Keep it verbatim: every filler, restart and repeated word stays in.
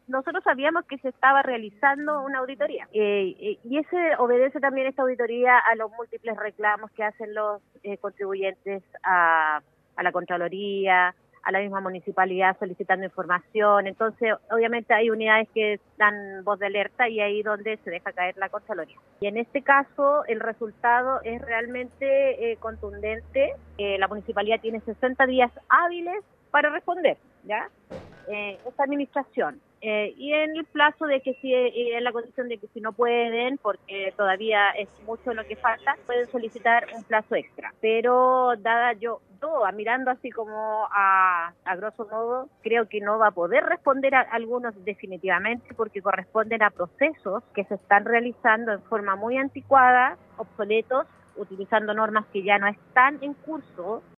nosotros sabíamos que se estaba realizando una auditoría eh, eh, y ese obedece también esta auditoría a los múltiples reclamos que hacen los eh, contribuyentes a, a la Contraloría, a la misma municipalidad solicitando información. Entonces, obviamente hay unidades que dan voz de alerta y ahí donde se deja caer la Contraloría. Y en este caso, el resultado es realmente eh, contundente. Eh, la municipalidad tiene sesenta días hábiles para responder, ¿ya? Eh, esta administración. Eh, y en el plazo de que si, eh, en la condición de que si no pueden, porque todavía es mucho lo que falta, pueden solicitar un plazo extra. Pero dada yo, yo mirando así como a, a grosso modo, creo que no va a poder responder a algunos definitivamente porque corresponden a procesos que se están realizando en forma muy anticuada, obsoletos, utilizando normas que ya no están en curso.